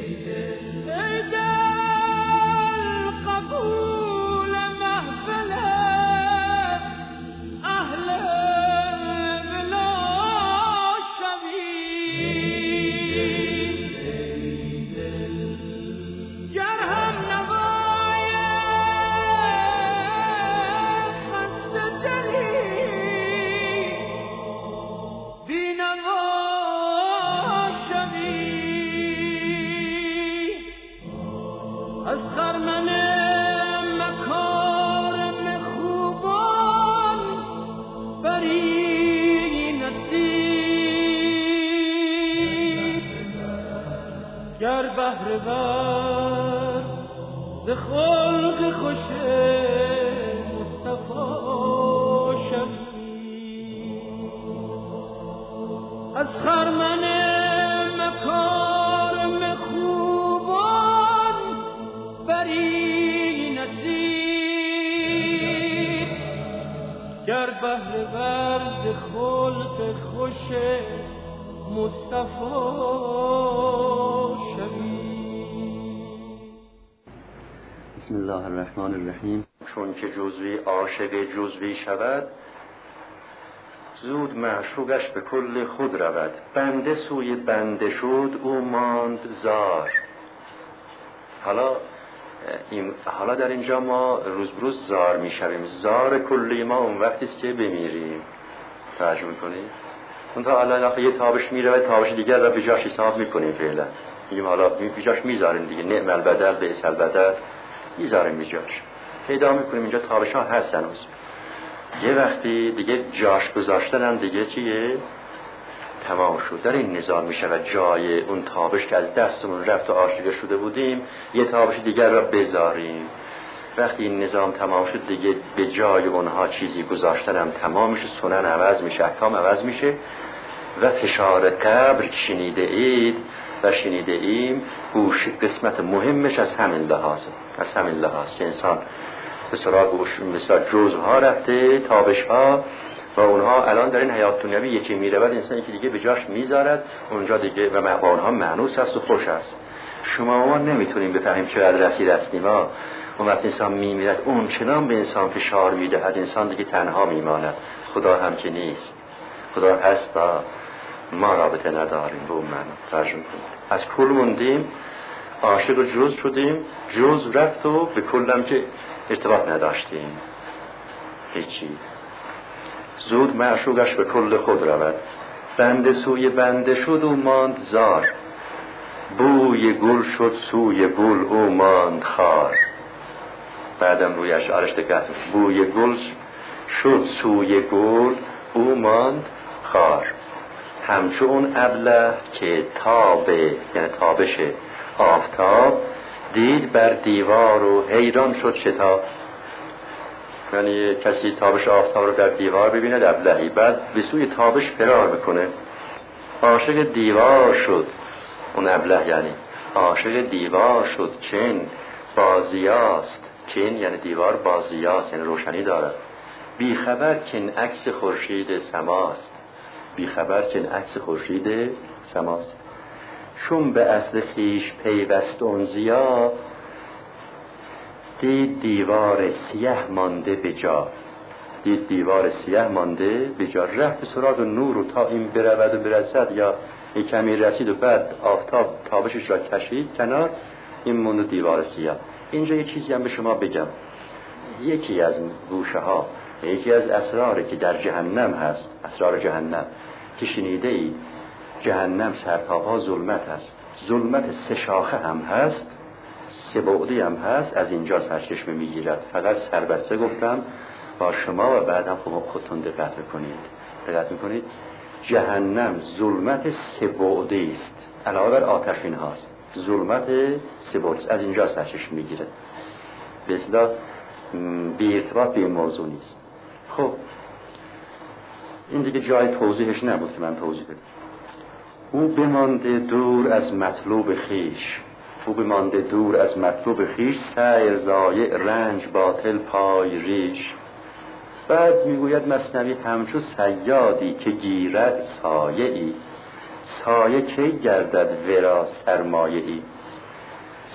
بسم الله الرحمن الرحیم. چون که جزوی عاشق جزوی شود، زود معشوقش به کل خود رود. بنده سوی بنده شد، او ماند زار. حالا در اینجا ما روز بروز زار میشویم. زار کلی ما اون وقتی است که بمیریم. ترجمه کنیم. اون تا الان یه تابش میره و تابش دیگر را به جاش حساب میکنیم. فعلا میگیم حالا به جاش میذاریم دیگه. نعم البدل بئس البدل میذاریم به جاش. پیدا میکنیم اینجا تابش ها هست هنوز. یه وقتی دیگه جاش گذاشتن دیگه چیه؟ تمام شد. در این نظام میشه و جای اون تابش که از دستمون رفت و آشیده شده بودیم یه تابش دیگر را بذاریم. وقتی این نظام تمام شد دیگه به جای اونها چیزی گذاشتن هم تمام میشه. سنن عوض میشه، احکام عوض میشه و فشار قبر شنیده اید و شنیده ایم گوش قسمت مهمش از همین لحاظ که انسان به سراغ مثلا جزوها رفته، تابش ها و اونها الان در این حیات دنیوی یکی میره بعد انسان یکی دیگه به جاش میذارد اونجا دیگه و با اونها مانوس هست و خوش هست. شما ما نمیتونیم بفهمیم چقدر رسید هستیم. اون وقت انسان میمیرد اون چنان به انسان فشار میدهد انسان دیگه تنها میماند. خدا هم که نیست، خدا هست ما رابطه نداریم. به اون معنا ترجمه کنیم. از کل موندیم، عاشق و جز شدیم، جز رفت و به کلم که ارتباط نداشتیم هیچی. زود معشوقش به کل خود رود. بنده سوی بنده شد و ماند زار. بوی گل شد سوی گل او ماند خار. بعدم روی اشعارش دقت. بوی گل شد سوی گل او ماند خار. همچون اون ابله که تابه یعنی تابش آفتاب دید بر دیوار و حیران شد شتاب. یعنی کسی تابش آفتاب رو در دیوار ببینه ابلهی بعد به سوی تابش فرار میکنه. عاشق دیوار شد اون ابله، یعنی عاشق دیوار شد چن بازیاست. چن یعنی دیوار بازیاست یعنی روشنی دارد. بی خبر کن عکس خورشید سماست. بی خبر کن عکس خورشید سماست. چون به اصل خیش پیوست اون ضیا دید دیوار سیاه مانده به جا. دید دیوار سیاه مانده به جا. رفت به سراغ نور و تا این برود و برسد یا یک کمی رسید و بعد آفتاب تابشش را کشید کنار این مونده دیوار سیاه. اینجا یک چیزی هم به شما بگم. یکی از گوشه ها یکی از اسراری که در جهنم هست، اسرار جهنم که شنیده اید، جهنم سرتاها ظلمت هست. ظلمت سه شاخه هم هست، سه بعدی هم هست. از اینجا سرچشمه میگیرد. فقط سربسته گفتم با شما و بعدم خودتون دقت میکنید. جهنم ظلمت سه بعدی است، علاوه بر آتشین هاست. ظلمت سه بعدی از اینجا سرچشمه میگیرد. به اصطلاح بی ارتباط به این موضوع نیست. خب این دیگه جای توضیحش نبود که من توضیح بدم. او بمانده دور از مطلوب خیش، سیر زایع رنج باطل پای ریش. بعد میگوید مثنوی همچو صیادی که گیرد سایه ای، سایه کی گردد ورا سرمایه ای.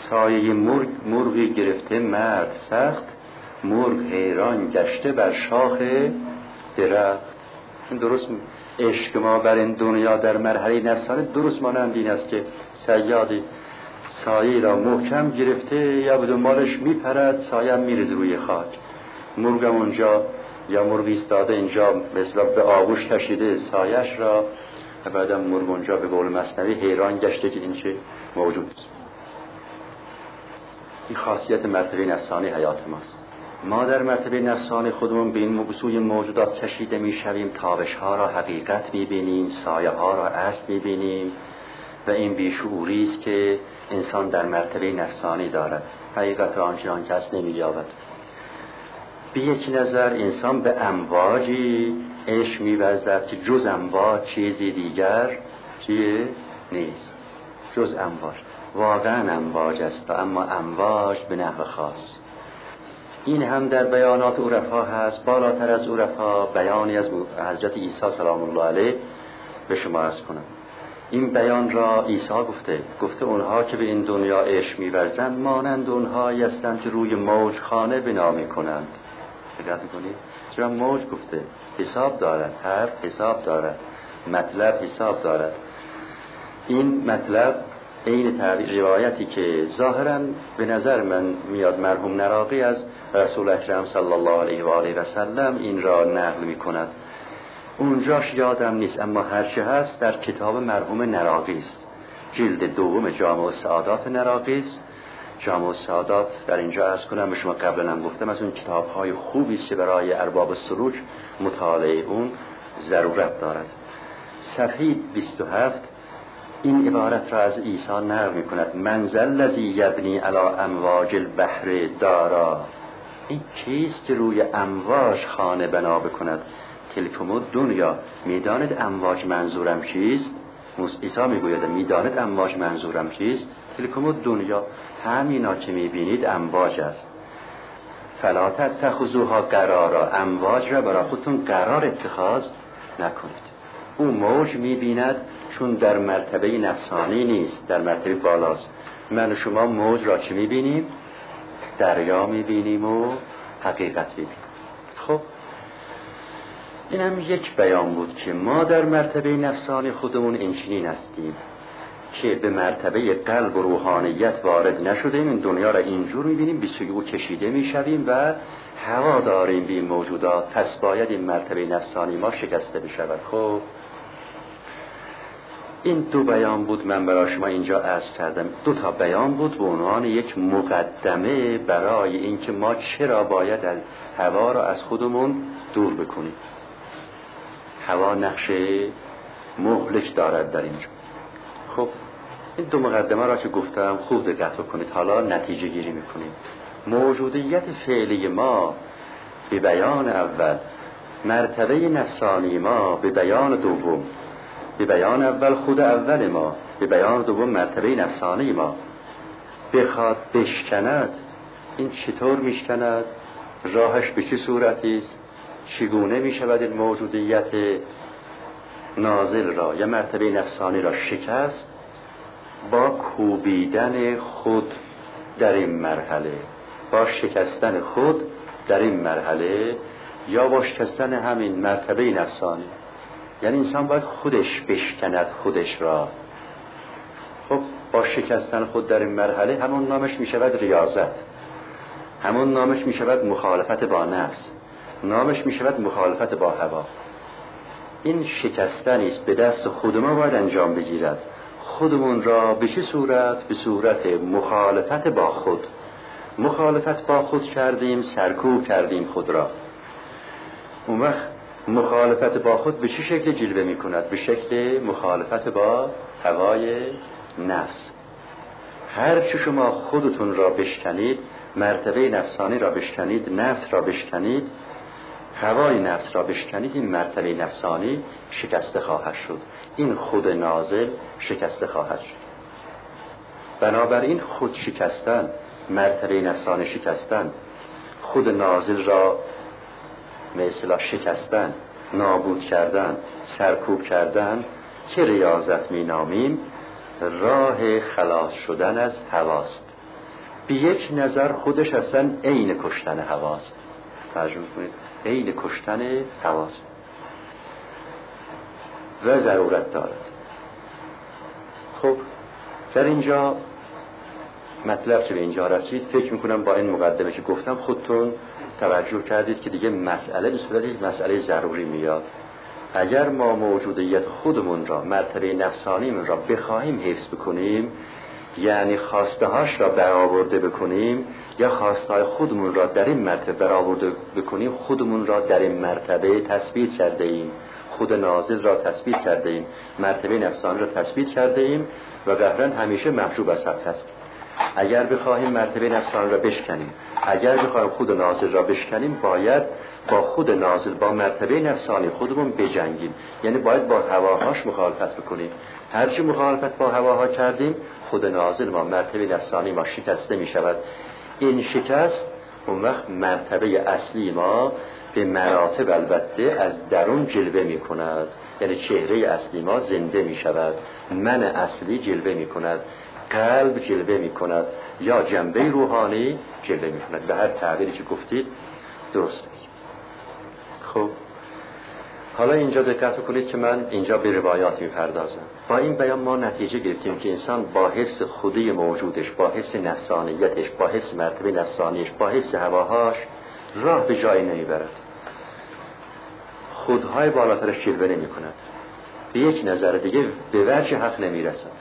سایه مرغی گرفته مرد سخت، مرغ حیران گشته بر شاخ درخت. این درست عشق ما بر این دنیا در مرحله نفسانی درست مانند این است که صیادی سایه را محکم گرفته یا به دنبالش میپرد، سایه هم میرزه روی خاک، مرغم اونجا یا مرغ ایستاده اینجا مثلا به آغوش کشیده سایش را و بعدم مرغ اونجا به قول مثنوی حیران گشته که این چه موجود است. این خاصیت مرتبه نفسانی حیات ماست. ما در مرتبه نفسانی خودمون به این سوی موجودات کشیده میشویم، تابش ها را حقیقت میبینیم، سایه ها را اصل میبینیم و این بیشعوری است که انسان در مرتبه نفسانی دارد، حقیقت را آنچنان کس نمییابد. به یک نظر انسان به امواجی عشق می‌ورزد که جز امواج چیزی دیگر چیه؟ نیست، جز امواج. واقعا امواج است، اما امواج به نحو خاص. این هم در بیانات عرفا هست. بالاتر از عرفا بیانی از حضرت عیسی سلام الله علیه به شما عرض کنم. این بیان را عیسی گفته اونها که به این دنیا عشق می‌ورزند مانند اونهایی هستند که روی موج خانه بنا می‌کنند. دقت می‌کنید؟ چرا موج گفته؟ حساب دارد، حرف حساب دارد، مطلب حساب دارد. این مطلب این تعبیر روایتی که ظاهراً به نظر من میاد مرحوم نراقی از رسول اکرم صلی الله علیه و آله و سلم این را نقل می‌کند. اونجاش یادم نیست، اما هرچه هست در کتاب مرحوم نراقی است، جلد دوم جامع السعادات نراقی است. جامع السعادات در اینجا عرض کنم به شما قبلا هم گفتم از اون کتاب‌های خوبی است که برای ارباب السلوک مطالعه اون ضرورت دارد. صفحه 27 این عبارت را از عیسی نقل می‌کند: من ذا الذی یبنی علی امواج البحر دارا. این کیست که روی امواج خانه بنا بکند؟ تلکم الدنیا. میدانید امواج منظورم چیست؟ عیسی میگوید میدانید امواج منظورم چیست؟ تلکم الدنیا، همینا که میبینید امواج است. فلا تتخذوها قرارا، امواج را برای خودتون قرار اتخاذ نکنید. او موج میبیند چون در مرتبه نفسانی نیست، در مرتبه بالاست. من و شما موج را چه میبینیم؟ دریا میبینیم و حقیقت میبینیم. خب اینم یک بیان بود که ما در مرتبه نفسانی خودمون اینچنین هستیم که به مرتبه قلب و روحانیت وارد نشدیم، این دنیا را اینجور میبینیم، به سوی او کشیده میشویم و هوا داریم به این موجودات. پس باید این مرتبه نفسانی ما شکسته بشود. خب این دو بیان بود من برای شما اینجا عرض کردم. دو تا بیان بود به عنوان یک مقدمه برای اینکه ما چرا باید هوا را از خودمون دور بکنیم. هوا نقش مهلک دارد در اینجا. خب این دو مقدمه را که گفتم خوب دقت کنید، حالا نتیجه گیری میکنیم. موجودیت فعلی ما به بیان اول، مرتبه نفسانی ما به بیان دوم. به بیان اول خود اول ما، به بیان دوم مرتبه نفسانی ما بخواد بشکند. این چطور میشکند؟ راهش به چه صورتی است؟ چگونه میشود این موجودیت نازل را یا مرتبه نفسانی را شکست؟ با کوبیدن خود در این مرحله، با شکستن خود در این مرحله، یا با شکستن همین مرتبه نفسانی. یعنی انسان باید خودش بشکند خودش را. خب با شکستن خود در این مرحله همون نامش میشود ریاضت، همون نامش میشود مخالفت با نفس، نامش میشود مخالفت با هوا. این شکستنی است به دست خود ما باید انجام بگیرد. خودمون را به چه صورت؟ به صورت مخالفت با خود. مخالفت با خود کردیم، سرکوب کردیم خود را. اون وقت مخالفت با خود به چه شکل جلوه می کند؟ به شکل مخالفت با هوای نفس. هر چه شما خودتون را بشکنید، مرتبه نفسانی را بشکنید، نفس را بشکنید، هوای نفس را بشکنید، این مرتبه نفسانی شکسته خواهد شد، این خود نازل شکسته خواهد شد. بنابراین خود شکستن، مرتبه نفسانی شکستن، خود نازل را به اصطلاح شکستن، نابود کردن، سرکوب کردن که ریاضت می نامیم، راه خلاص شدن از هواست. به یک نظر خودش اصلا عین کشتن هواست. ترجمه کنید عین کشتن هواست و ضرورت دارد. خب در اینجا مطلب که به اینجا رسید، فکر میکنم با این مقدمه که گفتم خودتون توجه کردید که دیگه مسئله به صورت یک مسئله ضروری میاد. اگر ما موجودیت خودمون را، مرتبه نفسانیمون را بخواهیم حفظ بکنیم، یعنی خواسته هاش را برآورده بکنیم یا خواسته های خودمون را در این مرتبه برآورده بکنیم، خودمون را در این مرتبه تثبیت کرده ایم، خود نازل را تثبیت کرده ایم، مرتبه نفسانی را تثبیت کرده ایم و قهرن همیشه محجوب از حق هست. اگر بخواهیم مرتبه نفسانی را بشکنیم، اگر بخواهیم خود نازل را بشکنیم، باید با خود نازل، با مرتبه نفسانی خودمون بجنگیم، یعنی باید با هواهاش مخالفت بکنیم. هرچی مخالفت با هواها کردیم، خود نازل ما، مرتبه نفسانی ما شکسته می شود. این شکست اون وقت مرتبه اصلی ما به مراتب البته از درون جلوه می کند، یعنی چهره اصلی ما زنده می شود، من اصلی جلوه می کند، قلب جلوه می کند یا جنبه روحانی جلوه می کند. به هر تعبیری که گفتید درست است. خب حالا اینجا دقت کنید که من اینجا به روایات میپردازم. با این بیان ما نتیجه گرفتیم که انسان با حفظ خودی موجودش، با حفظ نفسانیتش، با حفظ مرتبه نفسانیش، با حفظ هواهاش راه به جایی نمیبرد، خودهای بالاترش جلوه نمی کند، به یک نظر دیگه به وجه حق نمیرسد.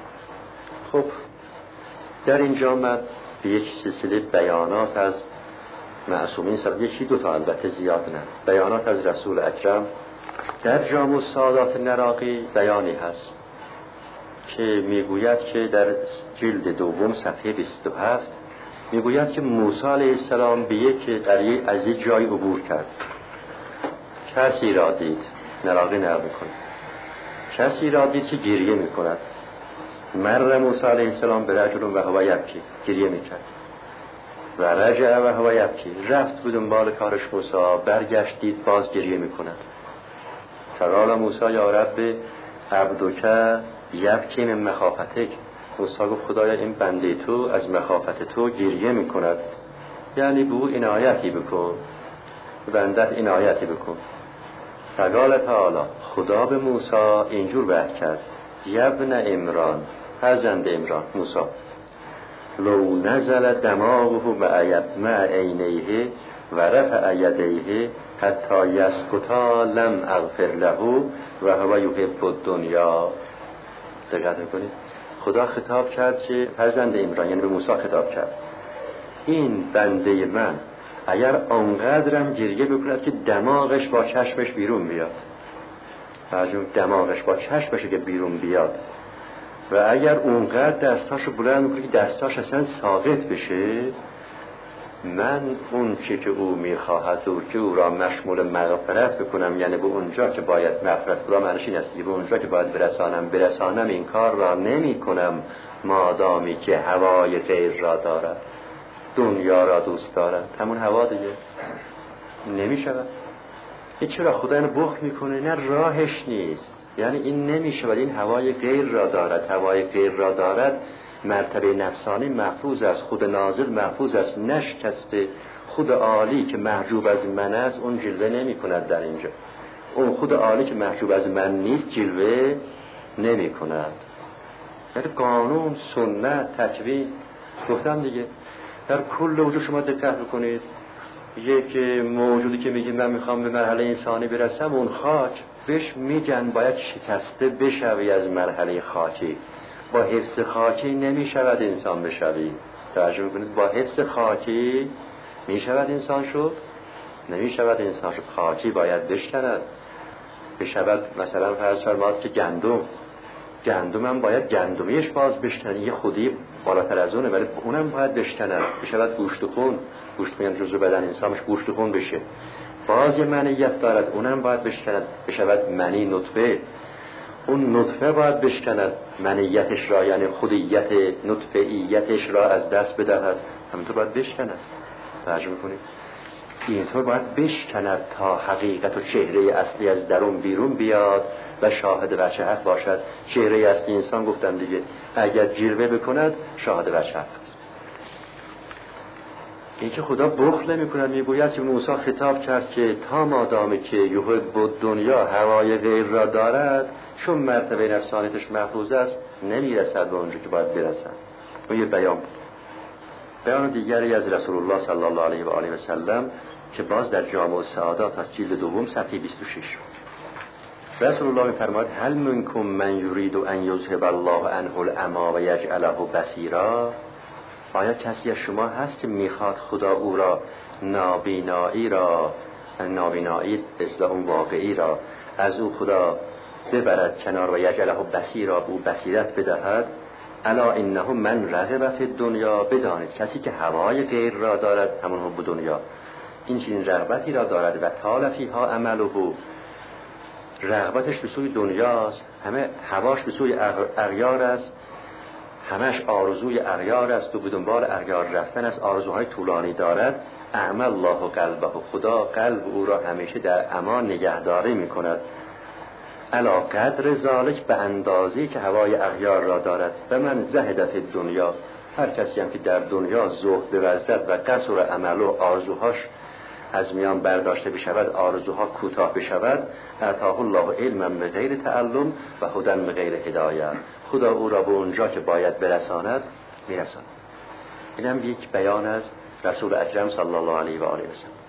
خب در اینجا من به یک سلسله بیانات از معصومین سر یکی دو تا البته زیاد نه، بیانات از رسول اکرم در جامع السادات نراقی بیانی هست که میگوید که در جلد دوم صفحه 27 میگوید که موسی علیه السلام به یک قریه از یک جای عبور کرد. کسی را دید، نراقی نقل میکنه، کسی را دید که گریه میکند. مر موسی علیه السلام به رجل و هو یبکی، گریه میکرد. و رجع و هو یبکی، رفت به دنبال کارش موسی، برگشت دید باز گریه میکند. فقال موسی یا رب عبدک یبکی من مخافتک، موسی گفت خدایا این بنده تو از مخافت تو گریه میکند، یعنی به او عنایتی بکن، به بندت عنایتی بکن. فقال تعالی، خدا به موسی اینجور وحی کرد، یبن عمران، فرزند عمران موسی، لو نزل دماغه مع عینیه و رفع یدیه حتی یسکتا لم اغفر له و هو یحب الدنیا. دقت میکنید خدا خطاب کرد که فرزند عمران، یعنی به موسی خطاب کرد، این بنده من اگر آنقدرم گریه بکند که دماغش با چشمش بیرون بیاد، دماغش با چشمش که بیرون بیاد، و اگر اونقدر دستاشو بلند میکنه که دستاش اصلا ساقط بشه، من اون چی که او میخواهد و که او را مشمول مغفرت بکنم، یعنی به اونجا که باید مغفرت، خدا معنیش این است که به اونجا که باید برسانم این کار را نمی کنم، مادامی که هوای غیر را دارد، دنیا را دوست دارد. همون هوا دیگه نمی شود. این چرا خدا اینو بخل میکنه؟ نه راهش نیست، یعنی این نمی شود. این هوای غیر را دارد، هوای غیر را دارد، مرتبه نفسانی محفوظ است، خود نازل محفوظ است، نشکسته. خود عالی که محجوب از من است اون جلوه نمی کند در اینجا، اون خود عالی که محجوب از من نیست جلوه نمی کند. یعنی قانون، سنت، تکوین، گفتم دیگه در کل وجود شما دقت بکنید. یک موجودی که میگه من میخوام به مرحله انسانی برسم، اون خاک بهش میگن باید شکسته بشوی از مرحله خاکی. با حفظ خاکی نمیشود انسان بشوی. توجه میکنید با حفظ خاکی میشود انسان شد؟ نمیشود انسان شد. خاکی باید بشکند، بشود. مثلا فرض فرماد که گندم هم باید گندمیش باز بشکنه، یه خودی بالاتر از اونه، ولی اونم باید بشکنه، بشود گوشت و خون. گوشت میگن جزو بدن انسانش گوشت و خون بشه، باز یه منیت دارد، اونم باید بشکند، بشود منی نطفه. اون نطفه باید بشکند منیتش را، یعنی خودیت نطفه‌ایتش را از دست بدهد، همینطور باید بشکند. توجه میکنید اینطور باید بشکند تا حقیقت و چهره اصلی از درون بیرون بیاد و شاهد وجه حق باشد. چهره اصلی انسان گفتم دیگه، اگر جلوه بکند شاهد وجه حق است. این که خدا بخل نمی کند. میگوید که موسی خطاب کرد که تا مادامی که یحب دنیا هوای غیر را دارد، چون مرتبه نفسانیتش محفوظ است نمیرسد به اونجا که باید برسد. و یه بیان دیگری از رسول الله صلی الله علیه و آله و سلم که باز در جامع السعادات از جلد دوم صفحه 26 رسول الله می‌فرماید هل منکم من یرید ان یذهب الله عنه العمی و یجعله بصیرا. آیا کسی از شما هست که میخواد خدا او را نابینایی اصلا اون واقعی را از او خدا ببرد کنار و یجعله بصیرا، او بصیرت بدهد؟ الا انه من رغب فی الدنیا، بدانید کسی که هوای غیر را دارد، همون حب دنیا، این چنین رغبتی را دارد و طال فیها عمله، رغبتش به سوی دنیاست، همه هواش به سوی اغیار است، همش آرزوی اغیار است و به دنبال اغیار رفتن از آرزوهای طولانی دارد. اعمى الله قلبه، خدا قلب او را همیشه در امان نگهداری میکند. علا قدر ذالک، به اندازه‌ای که هوای اغیار را دارد. و من زهد فی الدنیا، هر کسی هم که در دنیا زهد بورزد و قصر عمل و آرزوهاش از میان برداشته بشود، آرزوها کوتاه بشود، اعطاه الله علما بغیر تعلم و هدی بغیر هدایه، خدا او را به اونجا که باید برساند میرساند. اینم یک بیان از رسول اکرم صلی الله علیه و آله و سلم.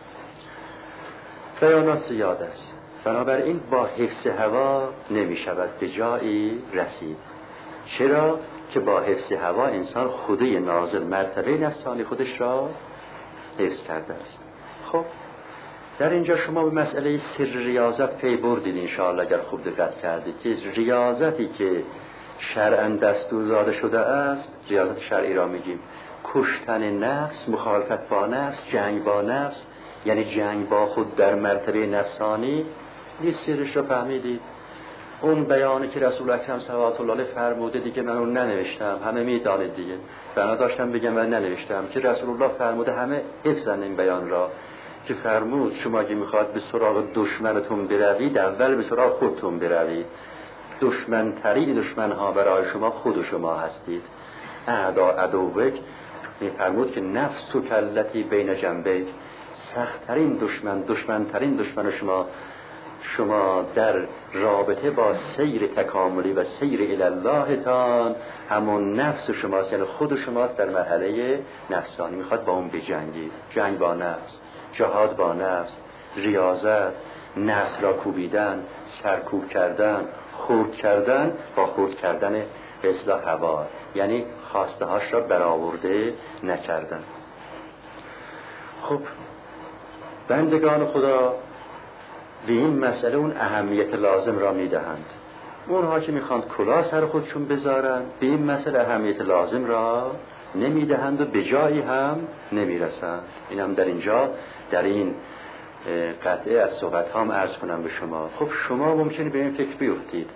بیانات زیاد است، بنابراین با حفظ هوا نمی شود به جایی رسید. چرا؟ که با حفظ هوا انسان خدای نازل مرتبه نفسانی خودش را حفظ کرده است. خب در اینجا شما به مسئله سر ریاضت پی بردید انشاءالله اگر خوب دقت کردید که ریاضتی که شرعاً دستور داده شده است، ریاضت شرعی را میگیم، کشتن نفس، مخالفت با نفس، جنگ با نفس، یعنی جنگ با خود در مرتبه نفسانی. نیست سرش را فهمیدید؟ اون بیانی که رسول اکرم صلوات الله علیه فرموده دیگه من اون ننوشتم، همه میدانید دیگه، بنا داشتم بگم من ننوشتم که رسول الله فرموده، همه حفظن این بیان را که فرمود شما اگه میخواد به سراغ دشمنتون بروید، اول به سراغ خودتون بروید. دشمن ترین دشمن ها برای شما خود شما هستید. اعدا عدوک، میفرمود که نفس و کلتی بین جنبیک، سخت‌ترین دشمن ترین دشمن شما در رابطه با سیر تکاملی و سیر الی الله تان همون نفس شماست، یعنی خود شماست در مرحله نفسانی. میخواد با اون بجنگید، جنگ با نفس، جهاد با نفس، ریاضت، نفس را کوبیدن، سرکوب کردن، خرد کردن، با خرد کردن اصلاح هوا، یعنی خواسته هاش را برآورده نکردن. خب بندگان خدا به این مسئله اون اهمیت لازم را میدهند. اونها که میخوان کلاه سر خودشون بذارن به این مسئله اهمیت لازم را نمیدهند و به جایی هم نمیرسند. این هم در اینجا در این قطعه از صحبت هم عرض کنم به شما. خب شما ممکنه به این فکر بیفتید،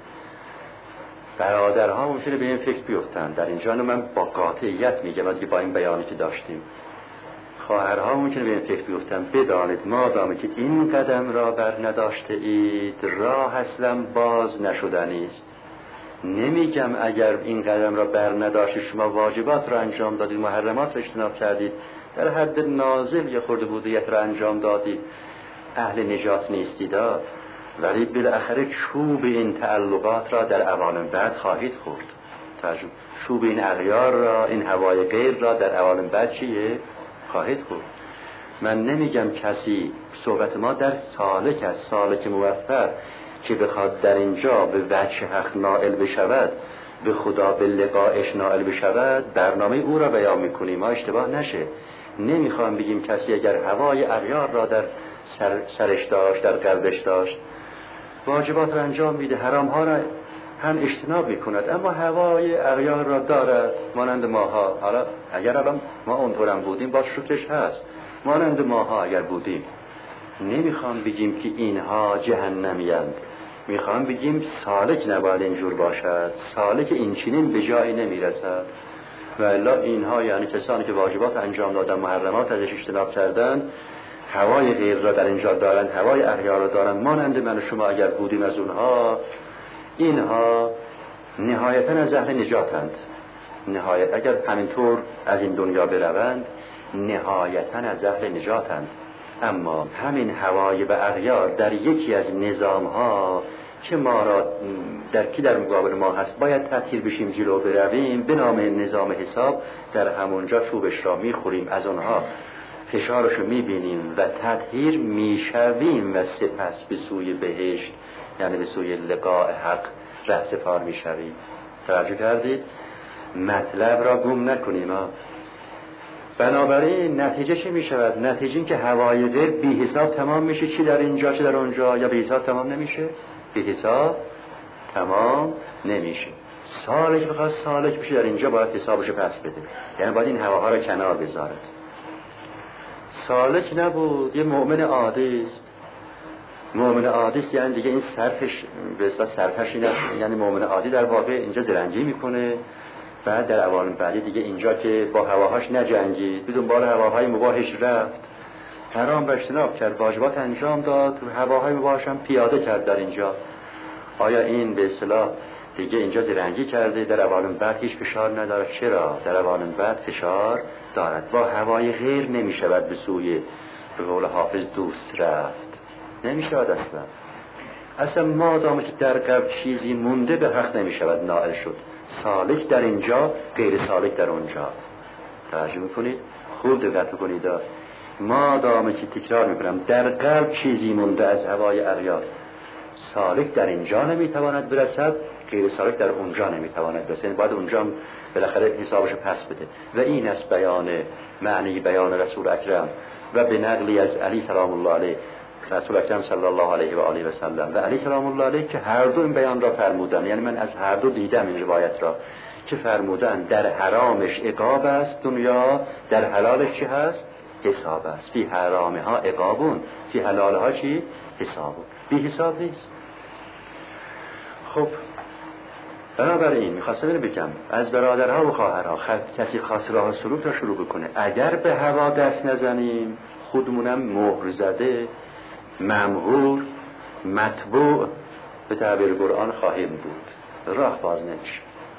برادرها ممکنه به این فکر بیفتند. در اینجا من با قاطعیت میگم که با این بیانی که داشتیم، خواهرها ممکنه به این فکر بیفتند. بدانید مادامی که این قدم را بر نداشته اید، راه اصلا باز نشدنی است. نمیگم اگر این قدم را بر نداشتید، شما واجبات را انجام دادید، محرمات را اجتناب کردید، در حد نازل یا خرد بودیت را انجام دادید، اهل نجات نیستید، ولی بالاخره چوب این تعلقات را در عوالم بعد خواهید خورد. چوب این اغیار را، این هوای غیر را در عوالم بعد چیه؟ خواهید خورد. من نمیگم کسی، صحبت ما در سالک است، سالک موفق که بخواد در اینجا به وجه حق نائل بشود، به خدا به لقایش نائل بشود، برنامه او را بیان میکنیم، ما اشتباه نشه. نمیخوام بگیم کسی اگر هوای اغیار را در سرش داشت، در قلبش داشت، واجبات را انجام میده، حرام ها را هم اجتناب میکند، اما هوای اغیار را دارد، مانند ماها. حالا اگر الان ما اونطورم بودیم با شکرش هست، مانند ماها اگر بودیم، نمیخوام بگیم که اینها جهنمیند، میخوام بگیم سالک نباید اینجور باشد، سالک این چنین به جایی نمیرسد. و الا اینها یعنی کسانی که واجبات انجام دادن، محرمات ازش اجتناب کردن، هوای غیر را در اینجا دارن، هوای اغیار را دارن، مانند من و شما اگر بودیم از اونها، اینها نهایتا از اهل نجاتند. نهایت اگر همینطور از این دنیا بروند، نهایتاً از اهل نجاتند، اما همین هوای به اغیار در یکی از نظام‌ها که ما را در مقابل ما هست باید تطهیر بشیم، جلو برویم به نام نظام حساب، در همونجا چوبش را میخوریم، از اونها فشارش رو میبینیم و تطهیر میشویم و سپس به سوی بهشت، یعنی به سوی لقاء حق رهسپار میشویم. توجه کردید؟ مطلب را گم نکنیم. بنابراین نتیجه چی می شود؟ نتیجه این که هوای غیر بی حساب تمام میشه، چی در اینجا چی در اونجا، یا بی حساب تمام نمیشه؟ بی حساب تمام نمیشه. سالک بخواد سالک بشه در اینجا باید حسابشو پس بده، یعنی باید این هواها را کنار بذارد. سالک نبود، یه مؤمن عادی است. مؤمن عادی است یعنی دیگه این صرفش به اصطلاح صرفش اینه، یعنی مؤمن عادی در واقع اینجا زرنگی میکنه، بعد در عوالم بعدی دیگه اینجا که با هواهاش نجنگید، بدون بار هواهای مباهش رفت، حرام را اجتناب کرد، واجبات انجام داد، هواهای مباهش هم پیاده کرد در اینجا. آیا این به اصطلاح دیگه اینجا زرنگی کرده، در عوالم بعد هیچ فشار نداره؟ چرا؟ در عوالم بعد فشار دارد. با هوای غیر نمی شود به سوی به قول حافظ دوست رفت، نمی شود اصلا مادام که در قلب چیزی مونده به حق نمی شود نائل شد. سالک در اینجا، غیر سالک در اونجا. توجه میکنید؟ خوب دقت کنید. مادام که تکرار میکنم در قلب چیزی مونده از هوای اغیار، سالک در اینجا نمیتواند برسد، غیر سالک در اونجا نمیتواند برسد. یعنی باید اونجا بالاخره حسابش پس بده. و این است بیان معنی بیان رسول اکرم و به نقلی از علی سلام الله علیه، رسول اکرم صلی الله علیه و آله و سلم و علی سلام الله علیه که هر دو این بیان را فرمودن. یعنی من از هر دو دیدم این روایت را که فرمودن در حرامش عقاب است دنیا، در حلالش چی هست؟ حساب است. فی حرامها عقابون، فی حلالها چی؟ حسابون. بی حساب نیست. خب بنابراین میخواستم اینو بگم از برادرها و خواهرها کسی خاص راه سلوک را شروع بکنه، اگر به هوا دست نزنیم خودمونم مهر زده، ممهور، مطبوع به تعبیر قرآن خواهیم بود، راه باز نمیشه.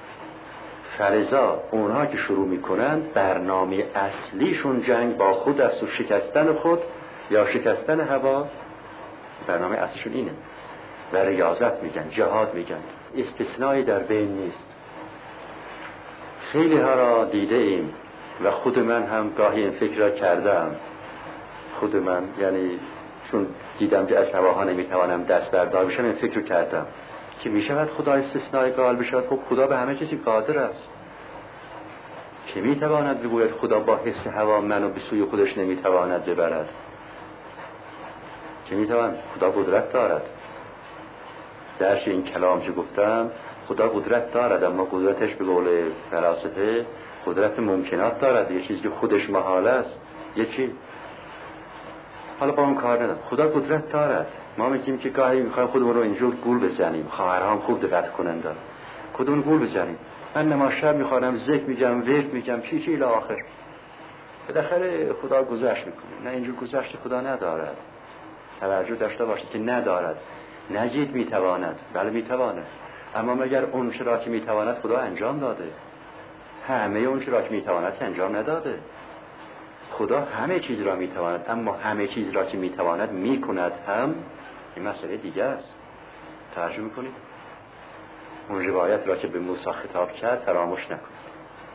فلذا اونها که شروع میکنن برنامه اصلیشون جنگ با خود است و شکستن خود یا شکستن هوا، برنامه اصلیشون اینه و ریاضت میگن، جهاد میگن، استثنایی در بین نیست. خیلی ها را دیده ایم و خود من هم گاهی این فکر را کردم، خود من یعنی چون دیدم که از هواها نمیتوانم دست بردار بشم این فکر رو کردم که میشود خدا استثنای قائل بشود. خب خدا به همه چیزی قادر است، که میتواند بگوید خدا با حس هوا منو به سوی خودش نمیتواند ببرد، که میتواند، خدا قدرت دارد. درش این کلام که گفتم خدا قدرت دارد، اما قدرتش به قول فلاسفه قدرت ممکنات دارد، یه چیزی که خودش محال است، یه چی حالا با اون کار ندارم. خدا قدرت دارد. ما میگیم که گاهی میخوایم خودمون رو اینجور گول بزنیم، خواهرام خوب دقت کنند کدوم گول بزنیم. من نماز شب میخوانم، ذکر میگم، ورد میگم، چی الی آخر، بالاخره خدا گذشت میکنه. نه، اینجور گذشت خدا ندارد. توجه داشته باشید که ندارد. نجید میتواند، بله میتواند، اما مگر اون چرا که میتواند خدا انجام داده؟ همه اون چرا که میتواند انجام نداده. خدا همه چیز را میتواند، اما همه چیز را که میتواند میکند هم این مسئله دیگه است. توجه میکنید؟ اون روایت را که به موسی خطاب کرد فراموش نکنید.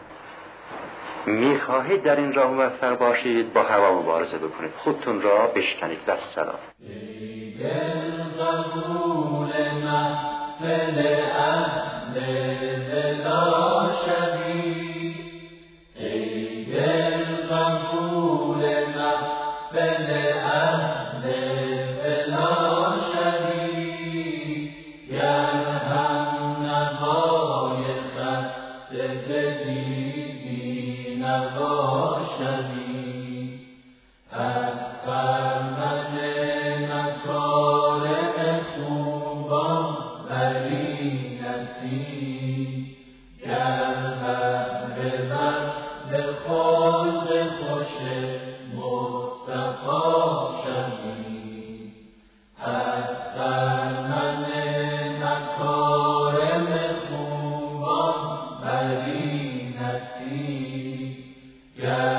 میخواهید در این راه موفق باشید، با هوا مبارزه بکنید، خودتون را بشکنید. و السلام. Yeah.